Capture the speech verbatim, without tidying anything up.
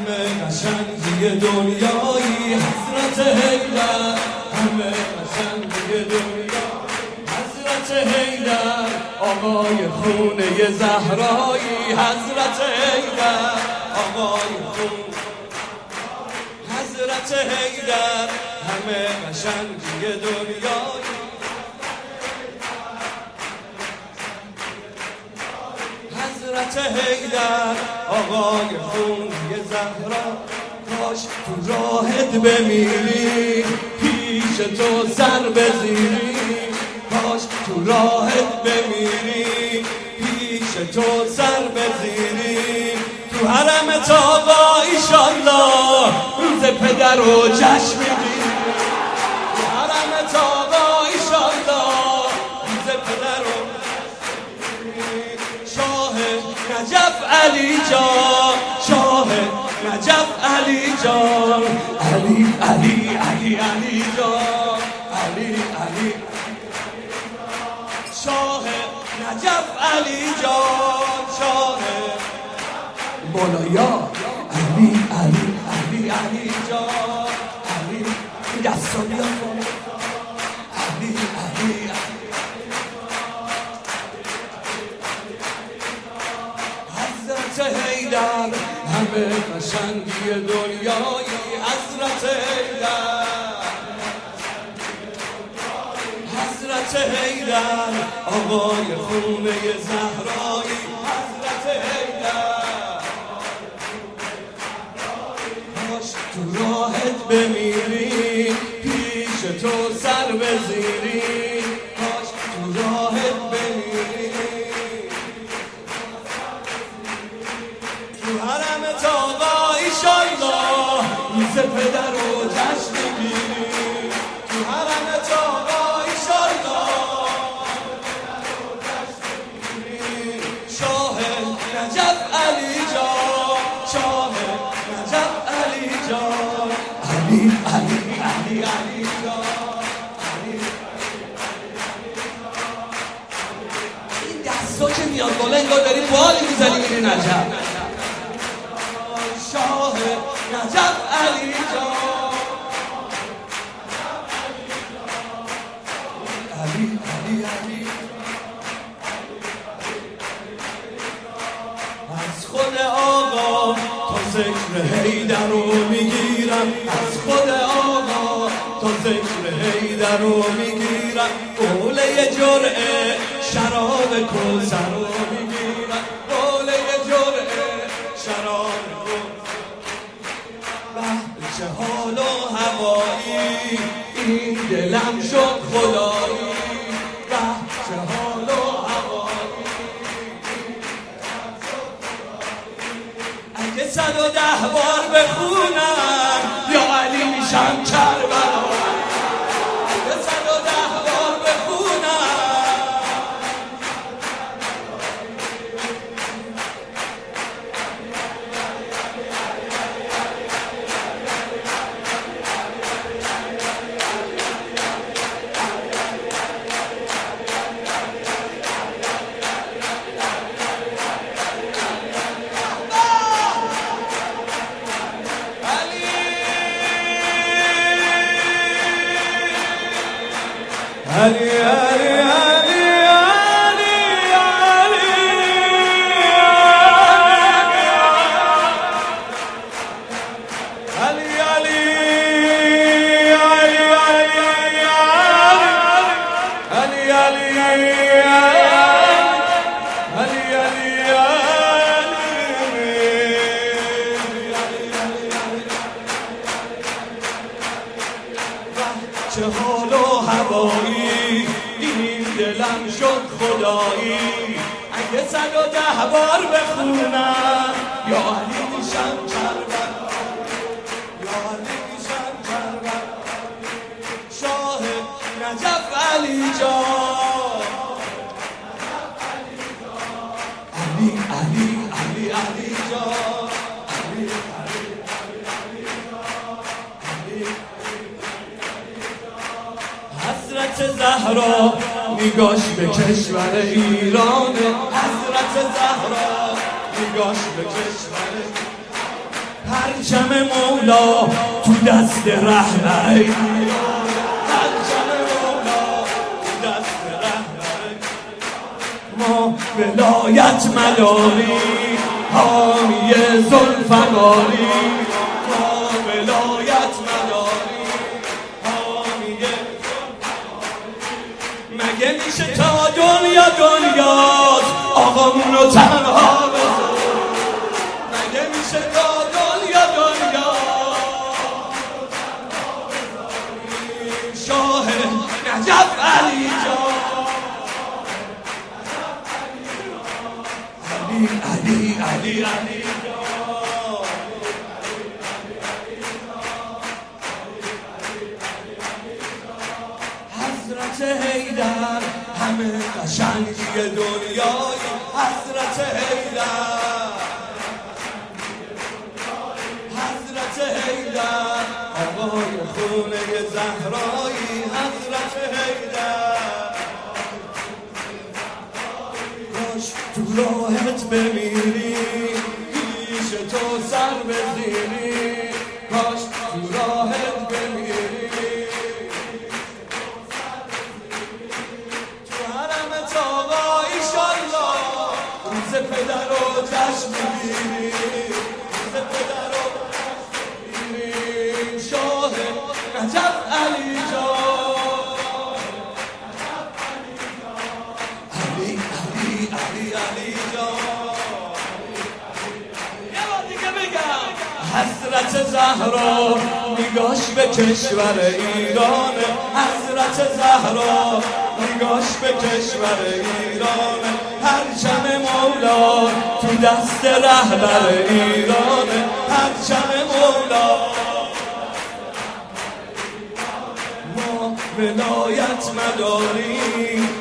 همه قشنگی دنیایی حضرت حیدر، همه قشنگی دنیایی حضرت حیدر، آقای خونه زهرایی حضرت حیدر، آقای خونه حضرت حیدر، همه قشنگی دنیایی حضرت حیدر، آقای خونه زهرا. کاش تو راهت بمیری پیش تو سر بزیری، کاش تو راهت بمیری پیش تو سر بزیری، تو حرمت آقا ایشالله روز پدر و جشن میگیری، تو حرمت آقا ایشالله روز پدر و شاه نجف علی جان، شاه نجف علی جان، علی علی علی علی جان، علی علی شاه نجف علی جان، شاه مولایا علی علی علی علی جان، علی دستا بیا علی علی حضرت حیدر، همه قشنگی دنیایی حضرت حیدر، حضرت حیدر، آقای خونه زهرایی حضرت حیدر، کاش تو راهت بمیری پیش تو سر بزیری، کاش تو راهت بمیری تو حرمت آقا ایشالله روز پدر و جشن میگیری، تو حرمت آقا ایشالله شاه نجف علی جان، شاه نجف علی جان، علی علی علی علی جان، علی. این دستا که میاد بالا انگار داری بالی میزنی میری نجف، شاه نجف علی جان، علی علی علی. از خود آقا تا ذکر حیدر رو میگیرم، از خود آقا تا ذکر حیدر رو میگیرم، قوله جرعه شراب کوثر رو میگیرم، قوله جرعه شراب چه حال و هوایی این دلم شد خدایی، چه حال و هوایی اگه صد و ده بار بخونم یا علی میشم کربلا، اگه صد و ده بار بخونم علی علی علی علی علی علی علی چه حال و هوایی این دلم شد خدایی، اگه صد و ده بار بخونم یا علی میشم کربلا، یا علی میشم کربلا، شاه نجف علی جان، علی علی علی علی جان، علی علی علی علی جان، حضرت زهرا نگاش به کشور ایران، حضرت زهرا نگاش به کشور پرچم مولا تو دست رهبر، پرچم مولا تو دست رهبر. ما ولایت مداری حامی ذوالفقاری، ما ولایت مداری حامی ذوالفقاری. مگه میشه تا دنیا دنیاست آقامونو تنها بذار؟ مگه میشه تا دنیا دنیا شاه نجف علی جان، علی علی علی حضرت حیدر همه قشنگی دنیای حضرت حیدر، حضرت حیدر آقای خونه زهرایی حضرت حیدر. کاش تو راهت بمیری پیش تو سر بزیری، کاش تو راهت بمیری تو حرمت آقا ایشالله روز پدر رو جشن بگیری، روز پدر رو جشن بگیری. شاه نجف علی جان، علی علی علی علی جان. یه بار دیگه بگم حضرت زهرا نگاش به کشور ایران، حضرت زهرا نگاش به کشور ایران. پرچم مولا تو دست رهبر ایران، پرچم مولا. ما ولایت مداری